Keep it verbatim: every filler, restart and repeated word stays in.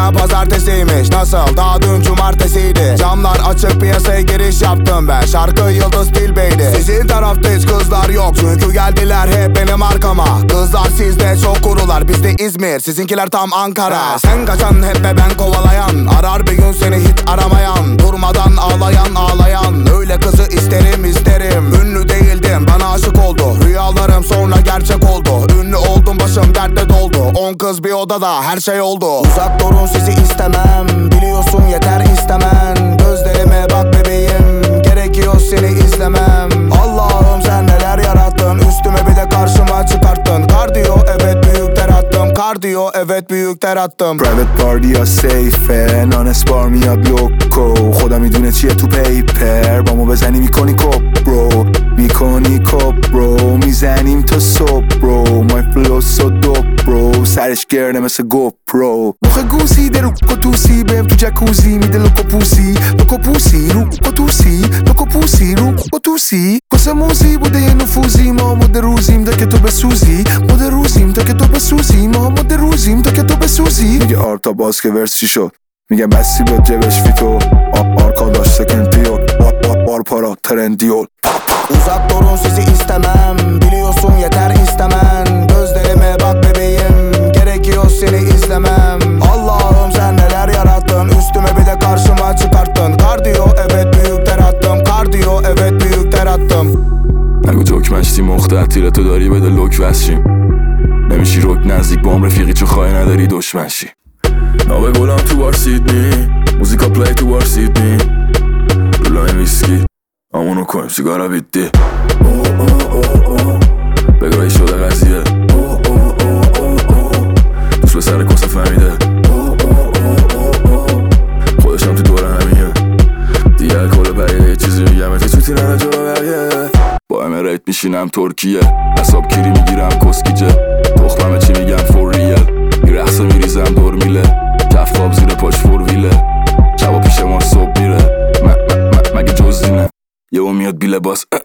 Bugün pazartesiymiş, nasıl? Daha dün cumartesiydi. Camlar açık, piyasaya giriş yaptım ben. Şarkı Yıldız Tilbey'di. Sizin tarafta hiç kızlar yok, çünkü geldiler hep benim arkama. Kızlar sizde çok kurular, bizde İzmir, sizinkiler tam Ankara. Sen kaçan hep ve ben kovalayan, arar bir gün seni hiç aramayan. Durmadan ağlayan ağlayan, öyle kızı isterim isterim. Ünlü değildim, bana aşık oldu. Rüyalarım sonra gerçek oldu. Ünlü oldum, başım dertle doldu. On kız bir odada, her şey oldu. Uzak durun, sizi istemem. Biliyorsun yeter istemen. Gözlerime bak bebeğim, gerekiyor seni izlemem. Allah'ım sen neler yarattın, üstüme bir de karşıma çıkarttın. Kardiyo evet büyük ter attım, kardiyo evet büyük ter attım. Private party یا سیفه نانس بار میاد لوکو خدا میدونه چیه تو پیپر با ما بزنی میکنی کپ برو میکنی کپ برو میزنیم تا صبح برو مای فلو سو دوپ برو سرش گرده مثل گوپ برو مخه گوزی در رو کتوسی بهم تو جکوزی میده لوکو پوسی لوکو پوسی رو کتوسی لوکو پوسی رو کتوسی کسه موزی بوده یه نفوزی ما مده روزیم تا که تو بسوزی مده روزیم تا که تو بسوزی ما مده روزیم تا که تو بسوزی میگه آرتا باز که ورس چی شد میگم بسی به جبش فیتو arkadaş sekentiyor var, var para trendiyor. Uzak durun, sizi istemem. Biliyorsun yeter istemen. Gözlerime bak bebeğim, gerekiyor seni izlemem. Allah'ım sen neler yarattın, üstüme bir de karşıma çıkarttın. Kardiyo evet büyük ter attım, kardiyo evet büyük ter attım. نگو جوکمشتی مختر تیره تو داری بده لوک وشیم نمیشی روک نزدیک با هم رفیقی چو خواهی نداری دشمنشی نابه گلم تو بار سیدنی موزیکا پلی تو بار سیدنی رولای ویسکی همونو کنیم سیگارا بیدی بگاهی شده قضیه دوست به سر کسه فهمیده خودشم تو دوره همیه دیگه کل بقیه یه چیزی میگم ات چوتی ننه جا بقیه با امریت میشینم ترکیه حساب کیری میگیرم کسکیجه تخممه چی میگم فور ریل میرخصه میریزم دور میله کف خواب زیر پاش فور ویله شبا پیش ما صبح میره مگه جز اینه یهو میاد بی لباس